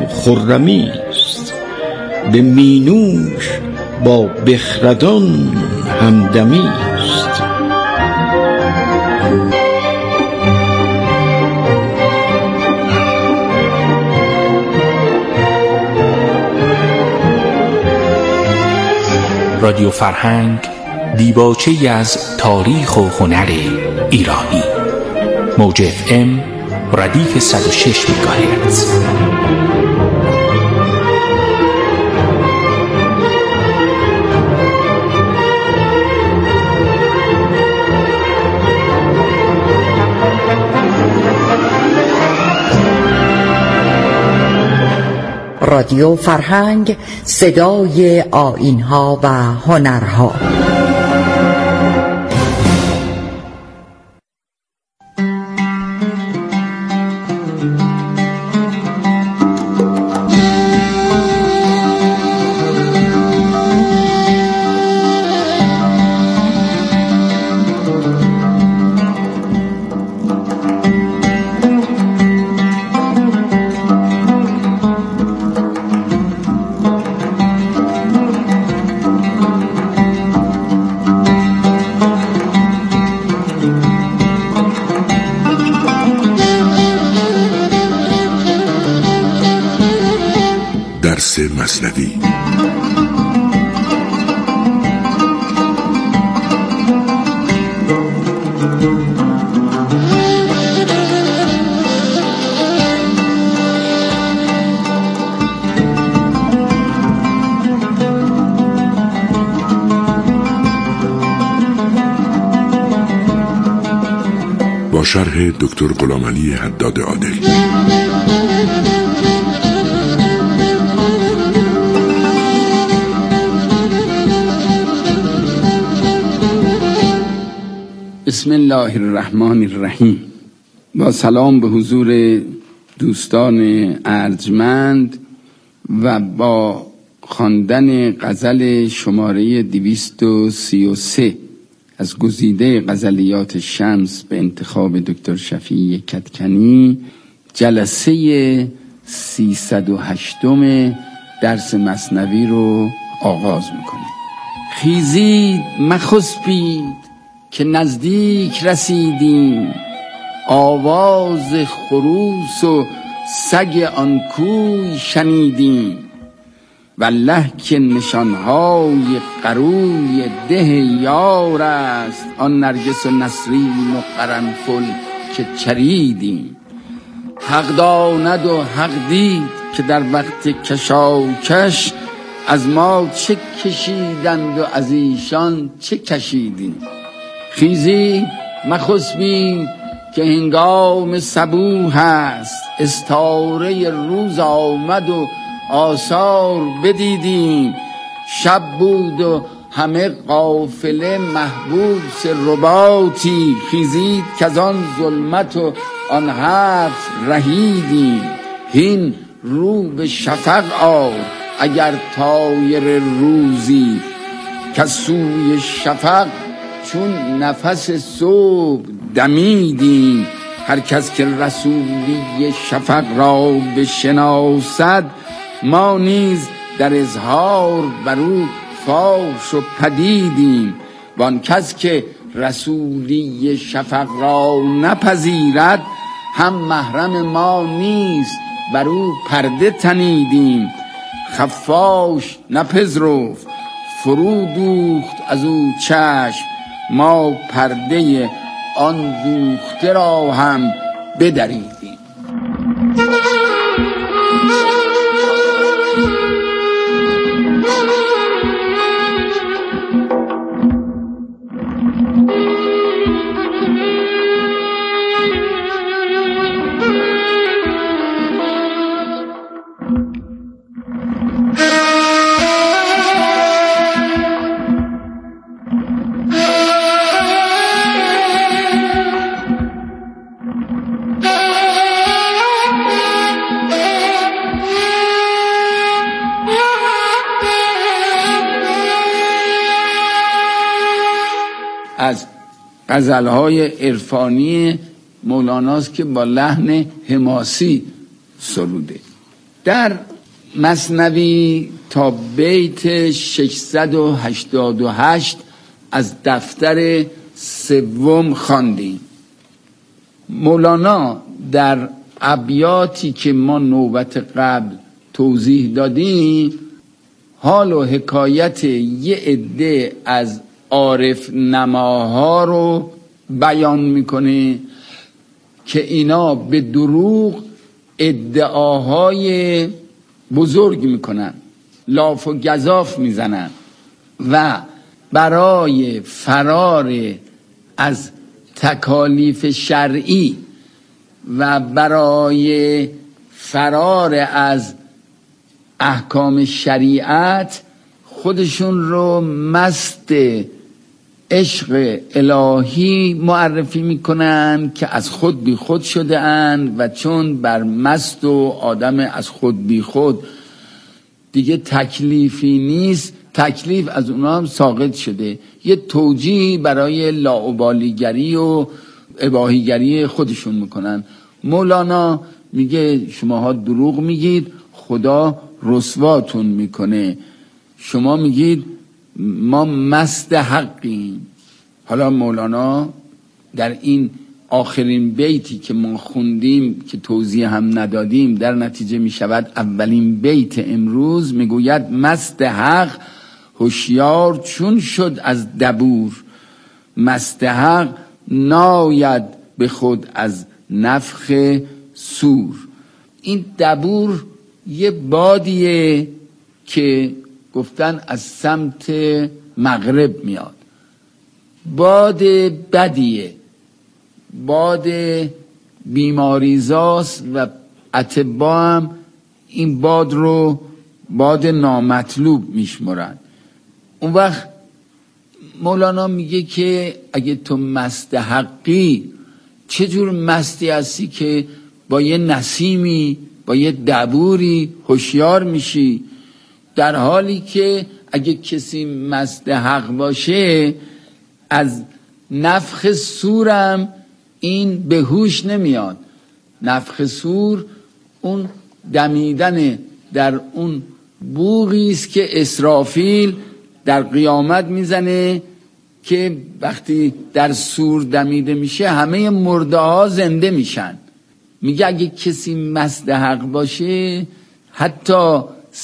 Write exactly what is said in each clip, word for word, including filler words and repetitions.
خرمی است، به مینوش با بخردان همدمی است. رادیو فرهنگ، دیباچه‌ای از تاریخ و هنر ایرانی. موج اف ام ردیف صد و شش مگاهرتز. رادیو فرهنگ، صدای آیین‌ها و هنرها. درس مثنوی. با شرح دکتر غلامعلی حداد عادل. بسم الله الرحمن الرحیم. با سلام به حضور دوستان ارجمند و با خواندن غزل شماره دویست و سی و سه از گزیده غزلیات شمس به انتخاب دکتر شفیع کدکنی، جلسه سیصد و هشتم درس مثنوی رو آغاز میکنیم. خیزید مخسبید که نزدیک رسیدیم، آواز خروس و سگ آن کوی شنیدیم. والله که نشانهای قروی ده یار است، آن نرگس و نسرین و قرنفل که چریدیم. حق داند و حق دید که در وقت کشاکش، از ما چه کشیدند و از ایشان چه کشیدیم. خیزید مخسبید که هنگام صبوح است، استاره روز آمد و آثار بدیدیم. شب بود و همه قافله محبوس رباطی، خیزید که از آن ظلمت و آن حبس رهیدیم. هین رو به شفق آر اگر طایر روزی، که سوی شفق چون نفس صبح دمیدیم. هر کس که رسولی شفق را بشناسد، ما نیز در اظهار بر او فاش و پدیدیم. وان کس که رسولی شفق را نپذیرد، هم محرم ما نیست بر او پرده تنیدیم. خفاش نپذرفت فرو دوخت از او چشم، ما پرده آن دوخته را هم بدریدیم. از غزلهای عرفانی مولاناست که با لحن حماسی سروده. در مثنوی تا بیت ششصد و هشتاد و هشت از دفتر سوم خواندیم. مولانا در ابیاتی که ما نوبت قبل توضیح دادیم حال و حکایت یه عده از عارف نماها رو بیان میکنه که اینا به دروغ ادعاهای بزرگ میکنن، لاف و گزاف میزنن و برای فرار از تکالیف شرعی و برای فرار از احکام شریعت خودشون رو مست عشق الهی معرفی میکنن که از خود بی خود شده اند و چون بر مست و آدم از خود بی خود دیگه تکلیفی نیست، تکلیف از اونا هم ساقط شده، یه توجیهی برای لاابالیگری و اباحیگری خودشون میکنن. مولانا میگه شماها دروغ میگید، خدا رسواتون میکنه. شما میگید ما مست حقیم. حالا مولانا در این آخرین بیتی که ما خوندیم که توضیح هم ندادیم، در نتیجه میشود اولین بیت امروز، میگوید مست حق هوشیار چون شد از دبور، مست حق ناید به خود از نفخ صور. این دبور یه بادیه که گفتن از سمت مغرب میاد، باد بدیه، باد بیماریزاست و اطباء هم این باد رو باد نامطلوب میشمرن. اون وقت مولانا میگه که اگه تو مست حقی، چجور مستی هستی که با یه نسیمی با یه دبوری هوشیار میشی، در حالی که اگه کسی مست حق باشه از نفخ صورم این به هوش نمیاد. نفخ صور اون دمیدن در اون بوقی است که اسرافیل در قیامت میزنه که وقتی در صور دمیده میشه همه مرده ها زنده میشن. میگه اگه کسی مست حق باشه حتی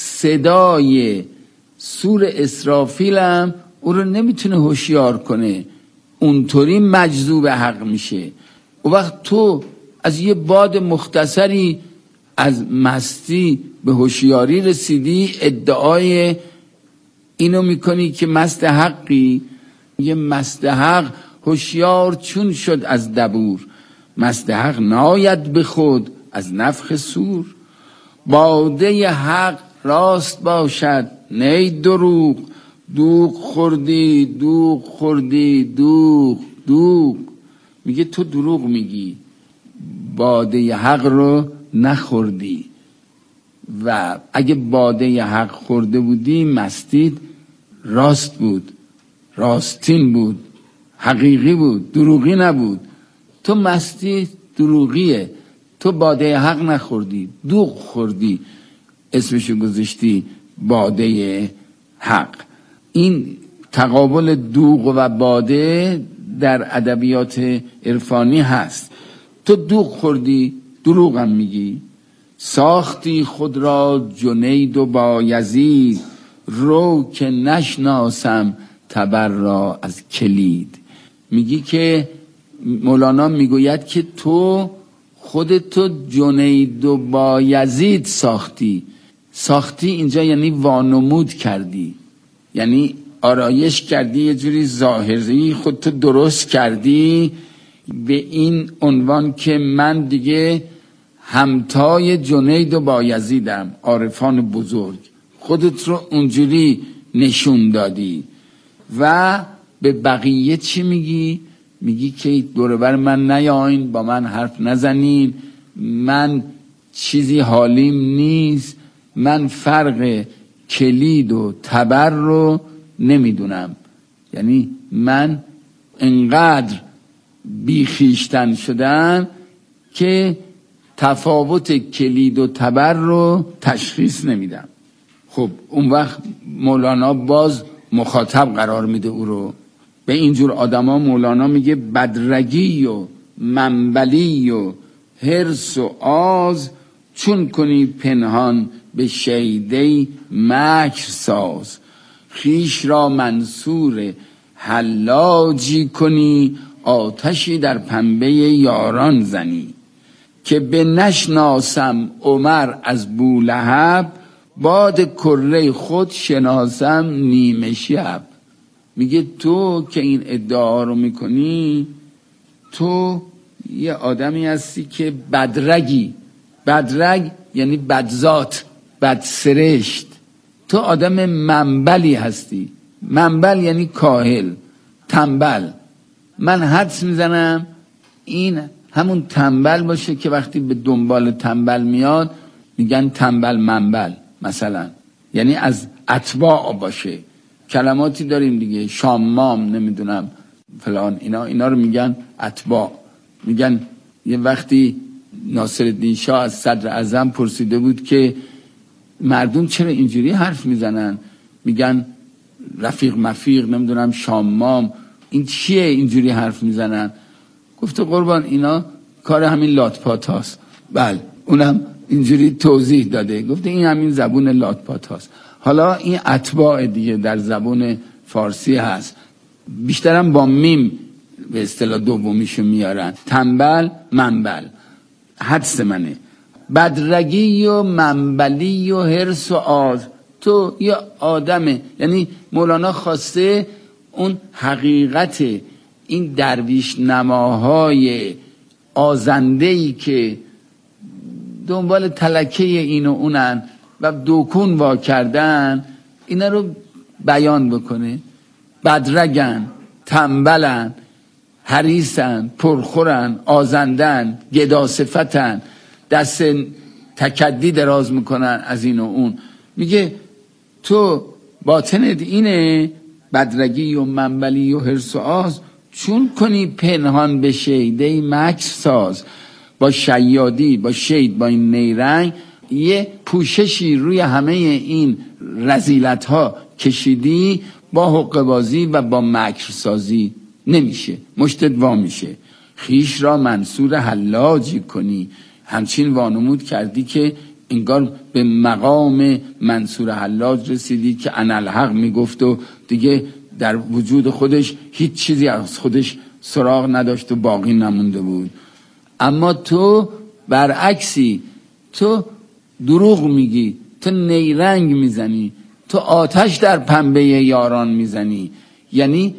صدای صور اسرافیل هم او رو نمیتونه هوشیار کنه، اونطوری مجذوب حق میشه. و وقت تو از یه باد مختصری از مستی به هوشیاری رسیدی، ادعای اینو میکنی که مست حقی. یه مست حق هوشیار چون شد از دبور، مست حق ناید به خود از نفخ صور. باده حق راست باشد نی دروغ، دوغ خوردی دوغ خوردی دوغ دوغ. میگه تو دروغ میگی، باده حق رو نخوردی و اگه باده حق خورده بودی مستید راست بود، راستین بود، حقیقی بود، دروغی نبود. تو مستی دروغیه، تو باده حق نخوردی، دوغ خوردی، اسمشو گذاشتی باده حق. این تقابل دوغ و باده در ادبیات عرفانی هست. تو دوغ خوردی، دروغ هم میگی. ساختی خود را جنید و بایزید، رو که نشناسم تبر را از کلید. میگی که مولانا میگوید که تو خودتو جنید و بایزید ساختی. ساختی اینجا یعنی وانمود کردی، یعنی آرایش کردی، یه جوری ظاهری خودتو درست کردی به این عنوان که من دیگه همتای جنید و بایزیدم، عارفان بزرگ. خودت رو اونجوری نشون دادی و به بقیه چی میگی؟ میگی که دور بر من نیاین، با من حرف نزنین، من چیزی حالیم نیست، من فرق کلید و تبر رو نمیدونم. یعنی من انقدر بیخیشتن شدم که تفاوت کلید و تبر رو تشخیص نمیدم. خب اون وقت مولانا باز مخاطب قرار میده او رو. به اینجور آدما مولانا میگه بدرگی و منبلی و حرص و آز، چون کنی پنهان به شیده مکر ساز. خیش را منصور حلاجی کنی، آتشی در پنبه یاران زنی. که به نشناسم عمر از بولهب، باد کره خود شناسم نیمه شب. میگه تو که این ادعا رو میکنی، تو یه آدمی هستی که بدرگی. بدرگ یعنی بدذات، بدسرشت. تو آدم منبلی هستی. منبل یعنی کاهل، تنبل. من حدس میزنم این همون تنبل باشه که وقتی به دنبال تنبل میاد میگن تنبل منبل مثلا، یعنی از اتباع باشه. کلماتی داریم دیگه، شامام نمیدونم فلان، اینا اینا رو میگن اتباع. میگن یه وقتی ناصرالدین شاه از صدر اعظم پرسیده بود که مردم چرا اینجوری حرف میزنن، میگن رفیق مفیق نمیدونم شامام، این چیه اینجوری حرف میزنن؟ گفته قربان اینا کار همین لاتپات هاست. بله اونم اینجوری توضیح داده، گفته این همین زبون لاتپات هاست. حالا این اتباع دیگه در زبون فارسی هست، بیشترم با میم به اصطلاح دومیشو میارن. تنبل منبل، حدس منه. بدرگی و منبلی و حرص و آز، تو یه آدمه. یعنی مولانا خواسته اون حقیقت این درویش نماهای آزندهی که دنبال تلکه این و اونن و دوکون وا کردن، اینا رو بیان بکنه. بدرگن، تنبلن، حریصن، پرخورن، آزندن، گداصفتن، دست تکدی دراز میکنن از این و اون. میگه تو باطنت اینه، بدرگی و منبلی و حرص و آز، چون کنی پنهان به شیده مکر ساز. با شیادی، با شید، با این نیرنگ یه پوششی روی همه این رذیلت ها کشیدی، با حقه بازی و با مکر سازی نمیشه، مشتت وا میشه. خیش را منصور حلاجی کنی، همچین وانمود کردی که انگار به مقام منصور حلاج رسیدی که انالحق میگفت و دیگه در وجود خودش هیچ چیزی از خودش سراغ نداشت و باقی نمونده بود. اما تو برعکسی، تو دروغ میگی، تو نیرنگ میزنی، تو آتش در پنبه یاران میزنی. یعنی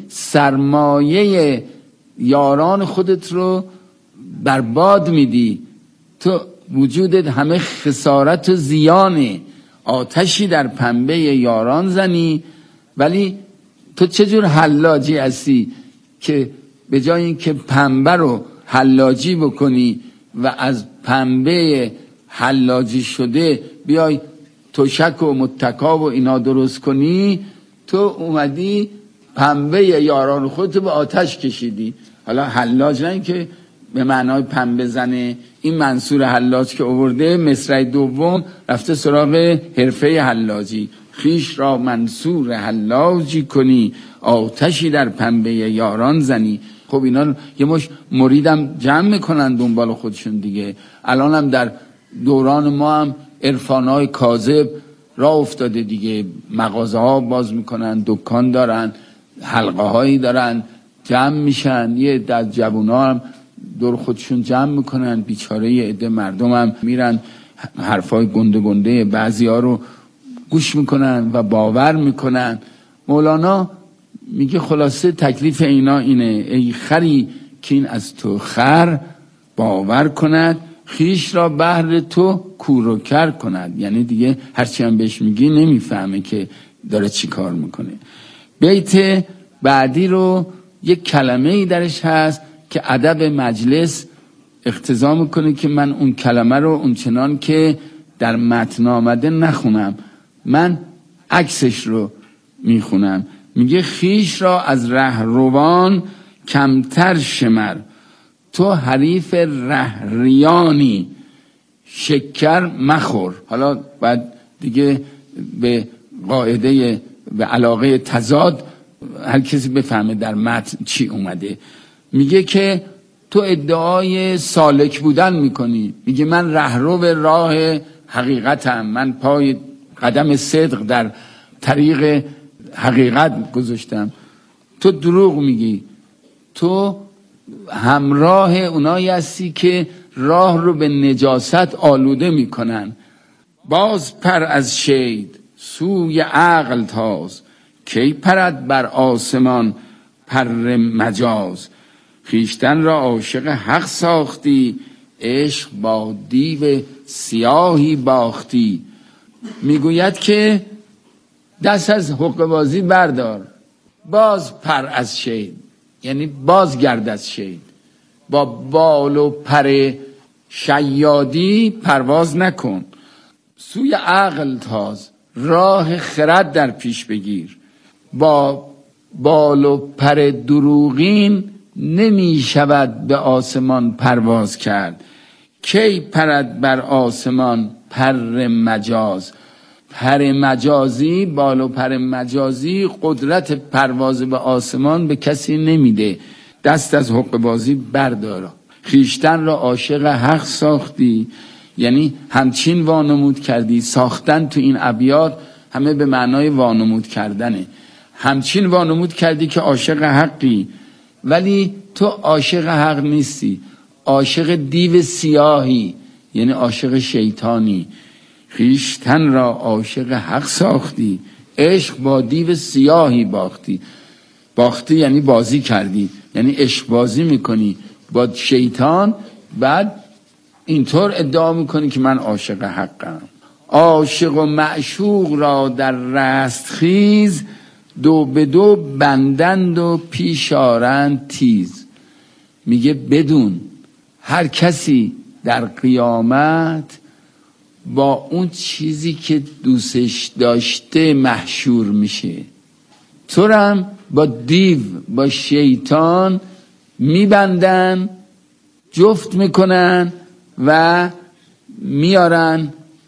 سرمایه یاران خودت رو برباد میدی. تو وجودت همه خسارت و زیانه. آتشی در پنبه یاران زنی، ولی تو چجور حلاجی هستی که به جای اینکه پنبه رو حلاجی بکنی و از پنبه حلاجی شده بیای تشک و متکا و اینا درست کنی، تو اومدی پنبه یاران خودت به آتش کشیدی. حالا حلاج نه که به معنای پنبه زنه، این منصور حلاج که آورده مصرع دوم رفته سراغ حرفه حلاجی. خیش را منصور حلاجی کنی، آتشی در پنبه یاران زنی. خب اینا یه مش مریدم جمع میکنن دنبال خودشون دیگه. الان هم در دوران ما هم عرفانای کاذب راه افتاده دیگه، مغازه ها باز میکنن، دکان دارن، حلقه هایی دارن، جمع میشن. یه در جوونا هم دور خودشون جمع میکنن، بیچاره یه عده مردم هم میرن حرفای گنده گنده بعضی ها رو گوش میکنن و باور میکنن. مولانا میگه خلاصه تکلیف اینا اینه: ای خری که این از تو خر باور کند، خیش را بهر تو کور و کر کند. یعنی دیگه هرچی هم بهش میگی نمیفهمه که داره چی کار میکنه. بیت بعدی رو یک کلمه ای درش هست که ادب مجلس اقتضا میکنه که من اون کلمه رو اونچنان که در متن آمده نخونم، من عکسش رو میخونم. میگه خیش را از رهروان کمتر شمر، تو حریف رهریانی. شکر مخور. حالا بعد دیگه به قاعده به علاقه تضاد هر کسی بفهمه در متن چی اومده. میگه که تو ادعای سالک بودن میکنی، میگه من رهرو راه حقیقتم، من پای قدم صدق در طریق حقیقت گذاشتم. تو دروغ میگی، تو همراه اونایی هستی که راه رو به نجاست آلوده میکنن. باز پر از شید سوی عقل تاز، کی پرد بر آسمان پر مجاز. خیشتن را عاشق حق ساختی، عشق با دیو سیاهی باختی. میگوید که دست از حقه بازی بردار، باز پر از شید، یعنی باز گرد از شید. با بال و پر شیادی پرواز نکن. سوی عقل تاز، راه خرد در پیش بگیر. با بال و پر دروغین نمی شود به آسمان پرواز کرد. کی پرد بر آسمان پر مجاز. پر مجازی، بال و پر مجازی قدرت پرواز به آسمان به کسی نمیده. دست از حقه بازی بردار. خیشتن را عاشق حق ساختی، یعنی همچین وانمود کردی. ساختن تو این ابیات همه به معنای وانمود کردنه. همچین وانمود کردی که عاشق حقی، ولی تو عاشق حق نیستی، عاشق دیو سیاهی، یعنی عاشق شیطانی. خیشتن را عاشق حق ساختی، عشق با دیو سیاهی باختی. باختی یعنی بازی کردی، یعنی عشق بازی میکنی با شیطان، بعد اینطور ادعا میکنی که من عاشق حقم. عاشق و معشوق را در رستخیز، دو به دو بندند و پیشارند تیز. میگه بدون هر کسی در قیامت با اون چیزی که دوستش داشته محشور میشه. تو هم با دیو، با شیطان میبندن، جفت میکنن و میارن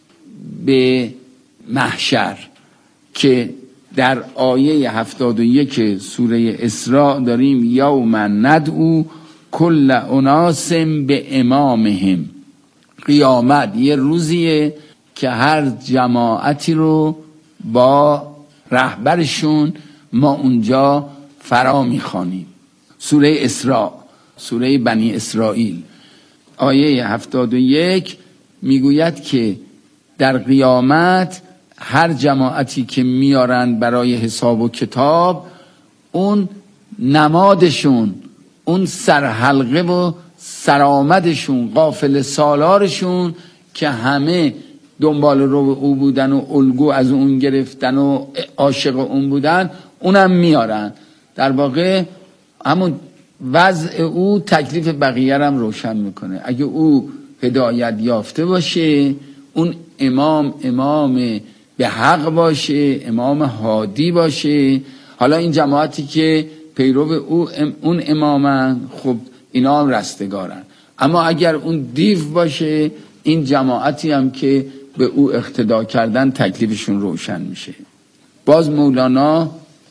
به محشر، که در آیه هفتاد و یک سوره اسراء داریم یوم ندعو کل اناس به امامهم. قیامت یه روزیه که هر جماعتی رو با رهبرشون ما اونجا فرا میخوانیم. سوره اسراء، سوره بنی اسرائیل، آیه هفتاد و یک میگوید که در قیامت هر جماعتی که میارن برای حساب و کتاب، اون نمادشون، اون سرحلقه و سرآمدشون، قافله سالارشون که همه دنبال رو او بودن و الگو از اون گرفتن و عاشق اون بودن، اونم میارن. در واقع همون وضع او تکلیف بقیه هم روشن میکنه. اگه او هدایت یافته باشه، اون امام امام به حق باشه، امام هادی باشه، حالا این جماعتی که پیرو او ام اون امامن، خب اینا هم رستگارن. اما اگر اون دیو باشه، این جماعتی هم که به او اقتدا کردن تکلیفشون روشن میشه. باز مولانا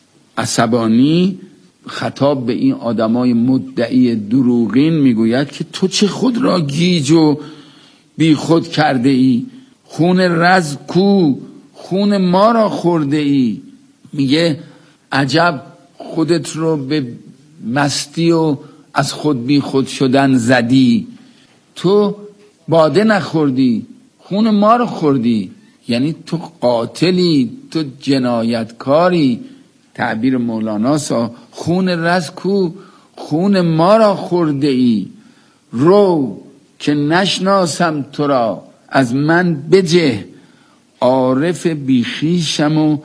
عصبانی خطاب به این آدمای مدعی دروغین میگوید که تو چه خود را گیج و بی خود کرده ای؟ خون رز کو، خون ما را خورده ای. میگه عجب خودت رو به مستی و از خود بی خود شدن زدی. تو باده نخوردی، خون ما رو خوردی، یعنی تو قاتلی، تو جنایتکاری. تعبیر مولاناسا خون رز کو، خون ما را خورده ای. رو که نشناسم تو را از من بجه، عارف بیخیشم و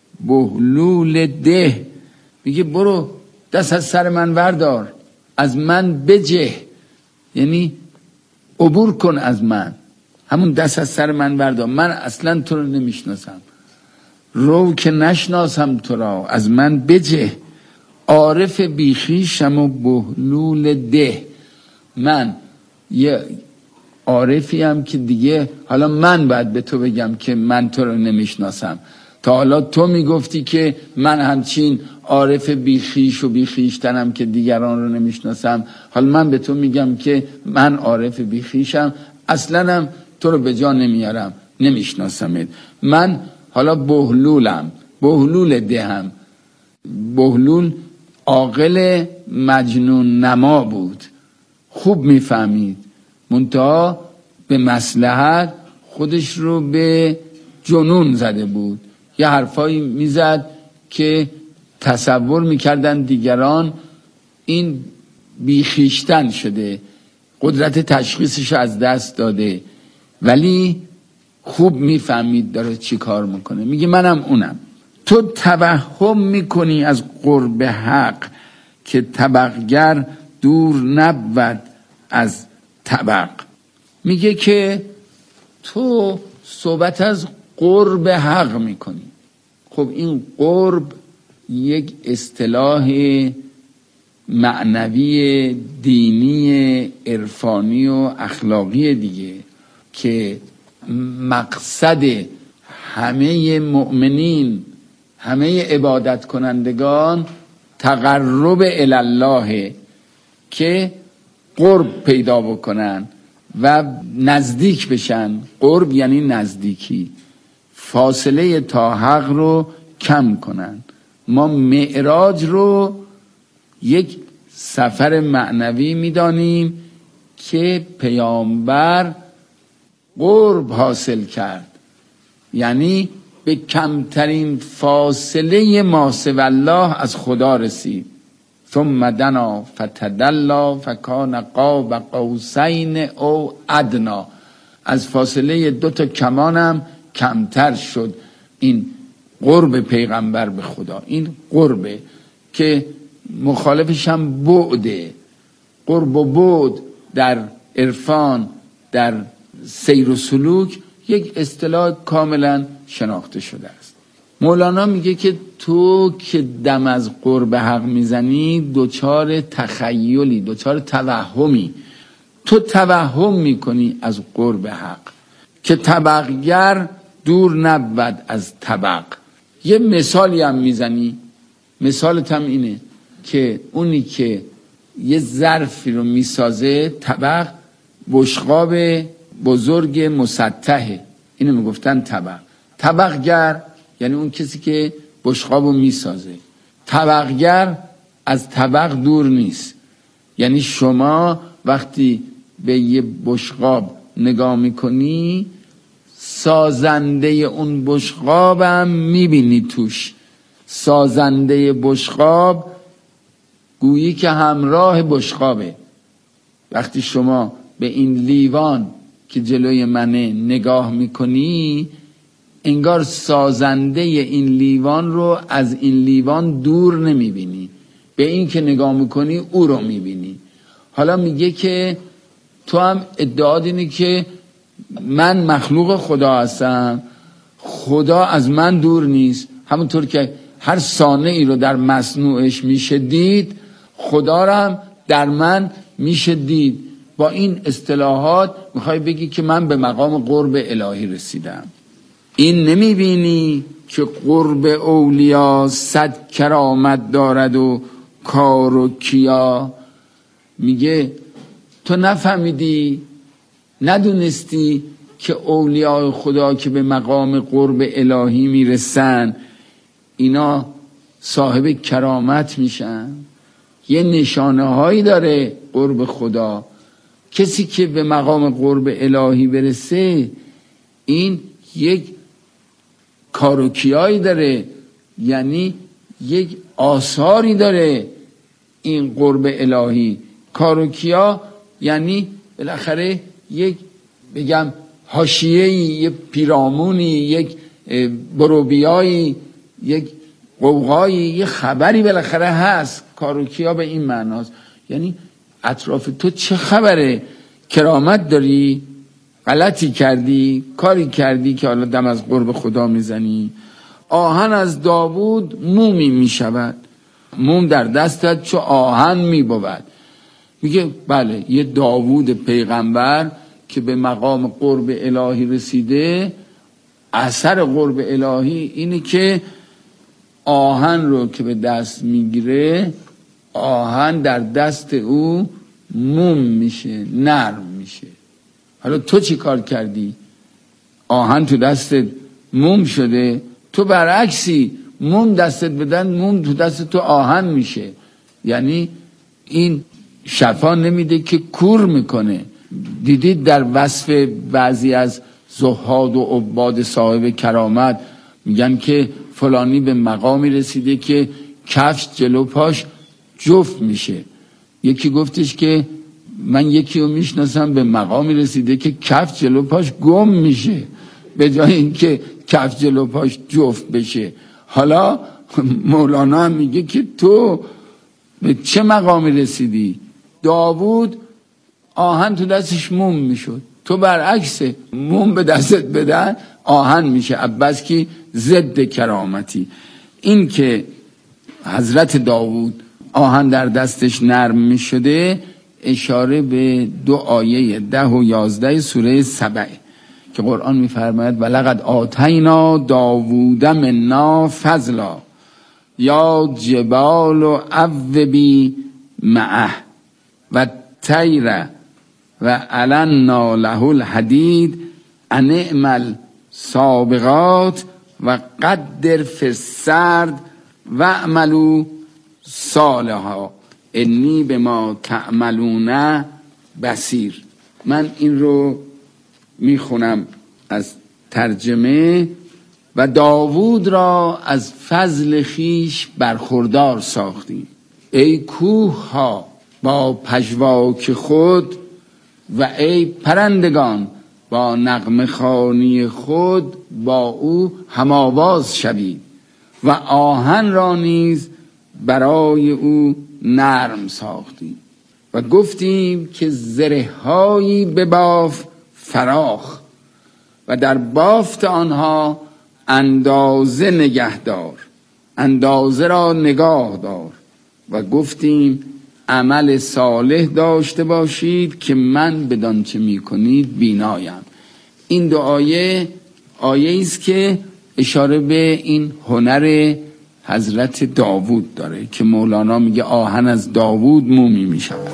بهلول ده. میگه برو دست از سر من وردار، از من بجه، یعنی عبور کن از من، همون دست از سر من وردار، من اصلا تو رو نمیشناسم. رو که نشناسم تو را از من بجه، عارف بیخیشم و بهلول ده. من یه عارفی هم که دیگه حالا من باید به تو بگم که من تو رو نمیشناسم. تا حالا تو میگفتی که من همچین عارف بیخیش و بیخیشتنم که دیگران رو نمیشناسم، حالا من به تو میگم که من عارف بیخیشم، اصلا هم تو رو به جا نمیارم، نمیشناسمت. من حالا بهلولم، بهلول دهم. بهلول عاقل مجنون نما بود، خوب میفهمید، منتها به مصلحت خودش رو به جنون زده بود. یه حرفایی میزد که تصور میکردن دیگران این بیخیشتن شده، قدرت تشخیصش از دست داده، ولی خوب میفهمید داره چی کار میکنه. میگه منم اونم. تو توهم میکنی از قرب حق که طبقگر دور نبود از طبق. میگه که تو صحبت از قرب حق میکنی. خب این قرب یک اصطلاح معنوی دینی عرفانی و اخلاقی دیگه که مقصد همه مؤمنین، همه عبادت کنندگان تقرب الالله، که قرب پیدا بکنن و نزدیک بشن. قرب یعنی نزدیکی، فاصله تا حق رو کم کنن. ما معراج رو یک سفر معنوی میدانیم که پیامبر قرب حاصل کرد، یعنی به کمترین فاصله ما سوی الله از خدا رسید. ثم دنا فتدلا فکان قاب قوسین او ادنا. از فاصله دو تا کمانم کمتر شد این قرب پیغمبر به خدا. این قربه که مخالفش هم بعده. قرب و بعد در عرفان، در سیر و سلوک یک اصطلاح کاملا شناخته شده است. مولانا میگه که تو که دم از قرب حق میزنی دوچار تخیلی، دوچار توهمی. تو توهم میکنی از قرب حق که طبقگر دور نبود از طبق. یه مثالی هم میزنی، مثالت هم اینه که اونی که یه ظرفی رو میسازه، طبق بشقاب بزرگ مسطحه، اینو میگفتن طبق. طبقگر یعنی اون کسی که بشقاب رو میسازه. طبقگر از طبق دور نیست. یعنی شما وقتی به یه بشقاب نگاه میکنی، سازنده اون بشقاب هم میبینی توش. سازنده بشقاب گویی که همراه بشقابه. وقتی شما به این لیوان که جلوی منه نگاه میکنی، انگار سازنده این لیوان رو از این لیوان دور نمیبینی، به این که نگاه میکنی او رو میبینی. حالا میگه که تو هم ادعا اینه که من مخلوق خدا هستم، خدا از من دور نیست. همونطور که هر صانعی رو در مصنوعش میشه دید، خدا رو هم در من میشه دید. با این اصطلاحات میخوای بگی که من به مقام قرب الهی رسیدم. این نمیبینی که قرب اولیا صد کرامت دارد و کار و کیا. میگه تو نفهمیدی، ندونستی که اولیاء خدا که به مقام قرب الهی میرسن، اینا صاحب کرامت میشن. یه نشانه هایی داره قرب خدا. کسی که به مقام قرب الهی برسه، این یک کاروکیایی داره، یعنی یک آثاری داره این قرب الهی. کاروکیا یعنی بالاخره یک بگم حاشیه‌ای، یک پیرامونی، یک بروبیایی، یک قوقایی، یک خبری بالاخره هست. کاروکیا به این معناست، یعنی اطراف تو چه خبره؟ کرامت داری؟ غلطی کردی؟ کاری کردی که حالا دم از قرب خدا میزنی؟ آهن از داوود مومی میشود، موم در دستت چو آهن میبود. میگه بله، یه داوود پیغمبر که به مقام قرب الهی رسیده، اثر قرب الهی اینه که آهن رو که به دست میگیره، آهن در دست او موم میشه، نرم میشه. حالا تو چی کار کردی؟ آهن تو دستت موم شده، تو برعکسی، موم دستت بدن موم تو دست تو آهن میشه. یعنی این شفا نمیده که کور میکنه. دیدید در وصف بعضی از زهاد و عباد صاحب کرامت میگن که فلانی به مقامی رسیده که کفش جلو پاش جفت میشه. یکی گفتش که من یکی رو میشناسم به مقامی رسیده که کفش جلو پاش گم میشه به جای اینکه کفش جلو پاش جفت بشه. حالا مولانا هم میگه که تو به چه مقامی رسیدی؟ داوود آهن تو دستش موم میشد، تو برعکس، موم به دستت بدن آهن میشه. عباس کی ضد کرامتی. این که حضرت داوود آهن در دستش نرم میشده اشاره به دو آیه ده و یازده سوره سبع که قرآن میفرماید ولقد آتینا داوود منا فضلا یا جبال و اوبی معه و طیر و علنا له الحدید ان اعمل سابغات و قدر فی السرد و اعملوا صالحا انی بما تعملون بصیر. من این رو میخونم از ترجمه. و داوود را از فضل خیش برخوردار ساختیم، ای کوه ها با پژواک خود و ای پرندگان با نغمه خوانی خود با او هماواز شوید و آهن را نیز برای او نرم ساختیم و گفتیم که زره هایی بباف فراخ و در بافت آنها اندازه نگهدار، اندازه را نگاه دار و گفتیم عمل صالح داشته باشید که من بدان چه می کنید بینایم. این دو آیه آیه است که اشاره به این هنر حضرت داوود داره که مولانا میگه آهن از داوود مومی می شود.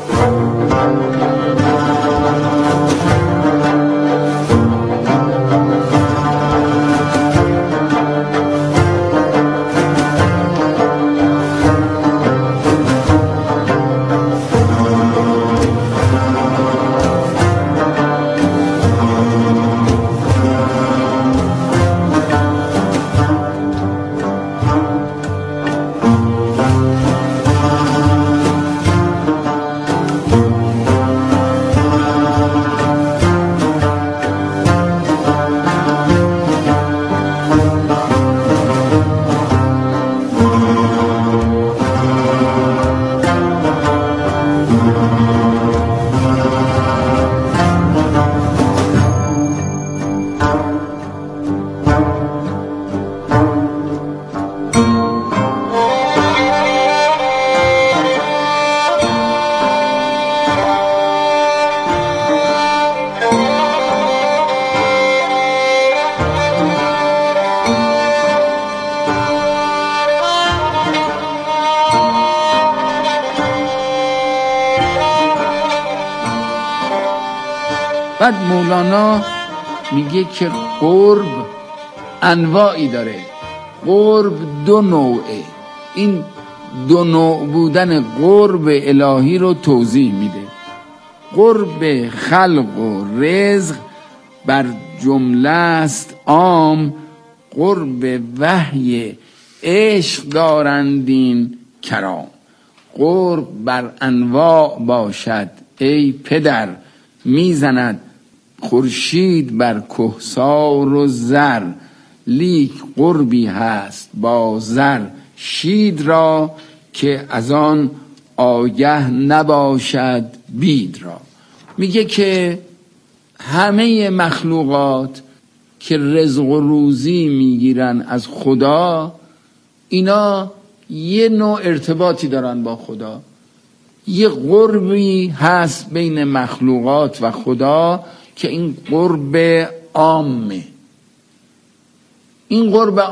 بعد مولانا میگه که قرب انواعی داره. قرب دو نوعه. این دو نوع بودن قرب الهی رو توضیح میده. قرب خلق و رزق بر جمله است عام، قرب وحی عشق دارندین کرام. قرب بر انواع باشد ای پدر، میزند خورشید بر کهسار و زر، لیک قربی هست با زر شید را، که از آن آگه نباشد بید را. میگه که همه مخلوقات که رزق و روزی میگیرن از خدا، اینا یه نوع ارتباطی دارن با خدا، یه قربی هست بین مخلوقات و خدا که این قرب عامه. این قرب